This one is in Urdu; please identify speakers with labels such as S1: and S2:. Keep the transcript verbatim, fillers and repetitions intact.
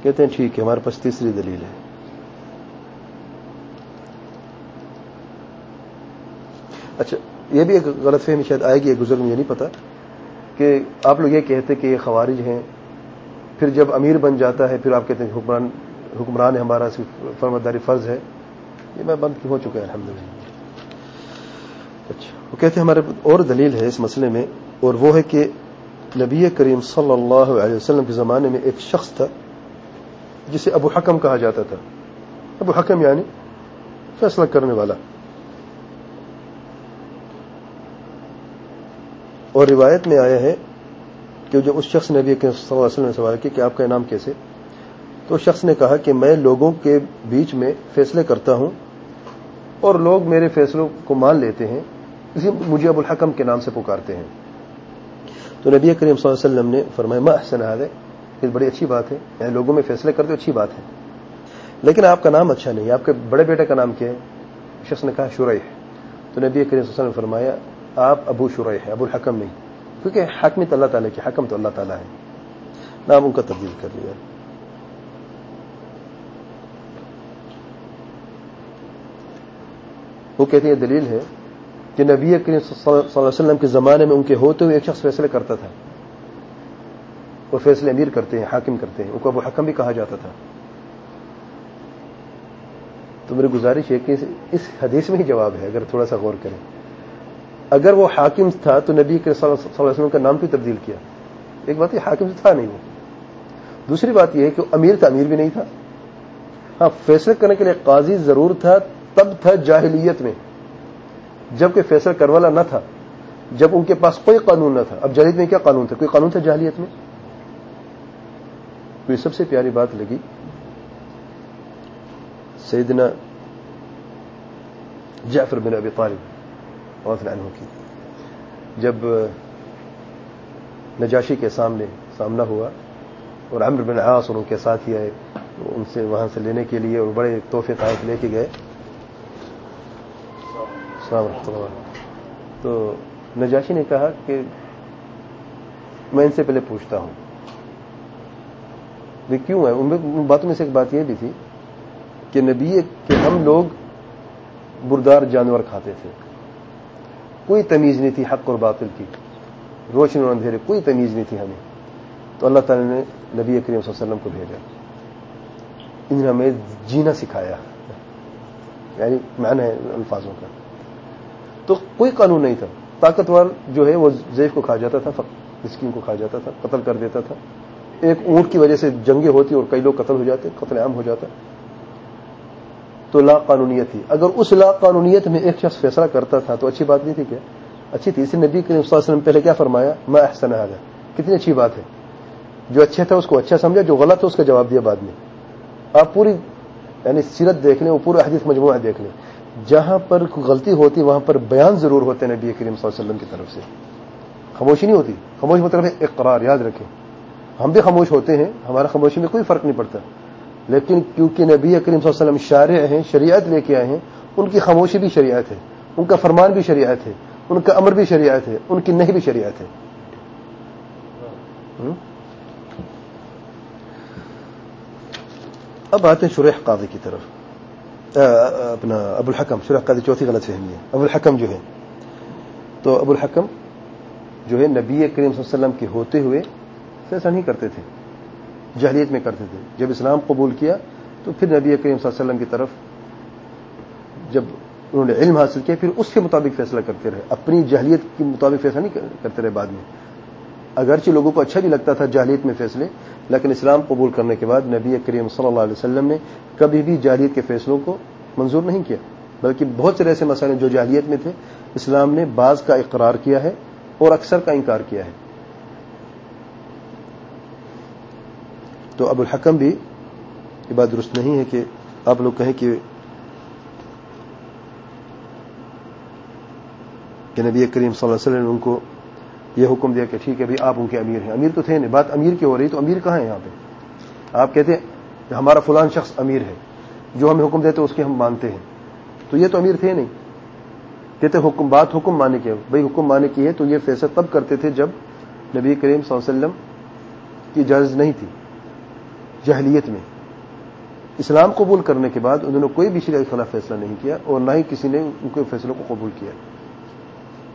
S1: کہتے ہیں ٹھیک ہے، ہمارے پاس تیسری دلیل ہے. اچھا، یہ بھی ایک غلط فہمی شاید آئے گی، گزر مجھے نہیں پتا کہ آپ لوگ یہ کہتے کہ یہ خوارج ہیں، پھر جب امیر بن جاتا ہے پھر آپ کہتے ہیں حکمران حکمران ہے ہمارا، فرمانبرداری فرض ہے. یہ میں بند ہو چکا ہے الحمدللہ. اچھا، وہ کہتے ہیں ہمارے اور دلیل ہے اس مسئلے میں، اور وہ ہے کہ نبی کریم صلی اللہ علیہ وسلم کے زمانے میں ایک شخص تھا جسے ابو حکم کہا جاتا تھا. ابو حکم یعنی فیصلہ کرنے والا. اور روایت میں آیا ہے کہ جب اس شخص نے نبی کریم صلی اللہ علیہ وسلم نے سوال کیا کہ آپ کا نام کیسے، تو اس شخص نے کہا کہ میں لوگوں کے بیچ میں فیصلے کرتا ہوں اور لوگ میرے فیصلوں کو مان لیتے ہیں، اسی مجھے ابو الحکم کے نام سے پکارتے ہیں. تو نبی کریم صلی اللہ علیہ وسلم نے فرمایا ما احسن هذا، یہ بڑی اچھی بات ہے، یعنی لوگوں میں فیصلے کرتے اچھی بات ہے، لیکن آپ کا نام اچھا نہیں ہے. آپ کے بڑے بیٹے کا نام کیا ہے؟ شخص نے کہا شریح. تو نبی کریم صلی اللہ علیہ وسلم نے فرمایا آپ ابو شریح ہے، ابو الحکم نہیں، کیونکہ حاکمیت اللہ تعالیٰ کی، حکم تو اللہ تعالیٰ ہے. نام ان کا تبدیل کر لیا. وہ کہتے ہیں یہ دلیل ہے کہ نبی کریم صلی اللہ علیہ وسلم کے زمانے میں ان کے ہوتے ہوئے ایک شخص فیصلے کرتا تھا. وہ فیصلے امیر کرتے ہیں، حاکم کرتے ہیں، ان کو ابو حکم بھی کہا جاتا تھا. تو میری گزارش ہے کہ اس حدیث میں ہی جواب ہے، اگر تھوڑا سا غور کریں. اگر وہ حاکم تھا تو نبی کریم صلی اللہ علیہ وسلم کا نام کیوں تبدیل کیا؟ ایک بات یہ حاکم تھا نہیں وہ. دوسری بات یہ ہے کہ امیر تھا، امیر بھی نہیں تھا. ہاں، فیصلے کرنے کے لیے قاضی ضرور تھا، تب تھا جاہلیت میں جبکہ فیصلہ کرنے والا نہ تھا، جب ان کے پاس کوئی قانون نہ تھا. اب جاہلیت میں کیا قانون تھا؟ کوئی قانون تھا جاہلیت میں؟ تو یہ سب سے پیاری بات لگی سیدنا جعفر بن ابی طالب رضی اللہ عنہ کی. جب نجاشی کے سامنے سامنا ہوا اور عمرو بن عاص اور ان کے ساتھی آئے ان سے وہاں سے لینے کے لیے، اور بڑے تحفے تحائف لے کے گئے. السلام علیکم. تو نجاشی نے کہا کہ میں ان سے پہلے پوچھتا ہوں یہ کیوں ہے. ان باتوں میں سے ایک بات یہ بھی تھی کہ نبی کہ ہم لوگ مردار جانور کھاتے تھے، کوئی تمیز نہیں تھی حق اور باطل کی، روشنی اور اندھیرے، کوئی تمیز نہیں تھی ہمیں. تو اللہ تعالی نے نبی کریم صلی اللہ علیہ وسلم کو بھیجا، انہوں نے ہمیں جینا سکھایا، یعنی معنی ہے الفاظوں کا. تو کوئی قانون نہیں تھا. طاقتور جو ہے وہ ضعیف کو کھا جاتا تھا، مسکین کو کھا جاتا تھا، قتل کر دیتا تھا. ایک اونٹ کی وجہ سے جنگیں ہوتی اور کئی لوگ قتل ہو جاتے، قتل عام ہو جاتا. تو لا قانونیت تھی. اگر اس لا قانونیت میں ایک شخص فیصلہ کرتا تھا تو اچھی بات نہیں تھی کیا؟ اچھی تھی. اس لیے نبی کریم صلی اللہ علیہ وسلم پہلے کیا فرمایا؟ ما احسن هذا، کتنی اچھی بات ہے. جو اچھا تھا اس کو اچھا سمجھا، جو غلط تھا اس کا جواب دیا بعد میں. آپ پوری یعنی سیرت دیکھ لیں، وہ پورا حدیث مجموعہ دیکھ لیں، جہاں پر کوئی غلطی ہوتی وہاں پر بیان ضرور ہوتے نبی کریم صلی اللہ علیہ وسلم کی طرف سے. خاموشی نہیں ہوتی. خاموشی مطلب ہے اقرار. یاد رکھیں ہم بھی خاموش ہوتے ہیں، ہمارا خاموشی میں کوئی فرق نہیں پڑتا، لیکن کیونکہ نبی کریم صلی اللہ علیہ وسلم شارع ہیں، شریعت لے کے آئے ہیں، ان کی خاموشی بھی شریعت ہے، ان کا فرمان بھی شریعت ہے، ان کا امر بھی شریعت ہے، ان کی نہیں بھی شریعت ہے. اب آتے ہیں شریح قاضی کی طرف. اپنا ابو الحکم، شریح قاضی چوتھی غلط فہمی ہے. ابو الحکم جو ہے، تو ابو الحکم جو ہے نبی کریم صلی اللہ علیہ وسلم کے ہوتے ہوئے فیصلہ نہیں کرتے تھے، جاہلیت میں کرتے تھے. جب اسلام قبول کیا تو پھر نبی کریم صلی اللہ علیہ وسلم کی طرف جب انہوں نے علم حاصل کیا پھر اس کے مطابق فیصلہ کرتے رہے، اپنی جاہلیت کے مطابق فیصلہ نہیں کرتے رہے. بعد میں اگرچہ لوگوں کو اچھا بھی لگتا تھا جاہلیت میں فیصلے، لیکن اسلام قبول کرنے کے بعد نبی کریم صلی اللہ علیہ وسلم نے کبھی بھی جاہلیت کے فیصلوں کو منظور نہیں کیا، بلکہ بہت سے ایسے مسائل جو جاہلیت میں تھے اسلام نے بعض کا اقرار کیا ہے اور اکثر کا انکار کیا ہے. تو ابو الحکم بھی یہ بات درست نہیں ہے کہ آپ لوگ کہیں کہ کہ نبی کریم صلی اللہ علیہ وسلم نے ان کو یہ حکم دیا کہ ٹھیک ہے بھی آپ ان کے امیر ہیں. امیر تو تھے نہیں. بات امیر کی ہو رہی تو امیر کہاں ہے یہاں پہ؟ آپ کہتے ہیں ہمارا فلان شخص امیر ہے، جو ہمیں حکم دیتے اس کے ہم مانتے ہیں، تو یہ تو امیر تھے نہیں. کہتے حکم بات حکم مانے کی ہے. بھائی حکم مانے کی ہے تو یہ فیصلہ تب کرتے تھے جب نبی کریم صلی اللہ علیہ وسلم کی اجازت نہیں تھی، جاہلیت میں اسلام قبول کرنے کے بعد انہوں نے کوئی بھی شریعت کے خلاف فیصلہ نہیں کیا اور نہ ہی کسی نے ان کے فیصلوں کو قبول کیا.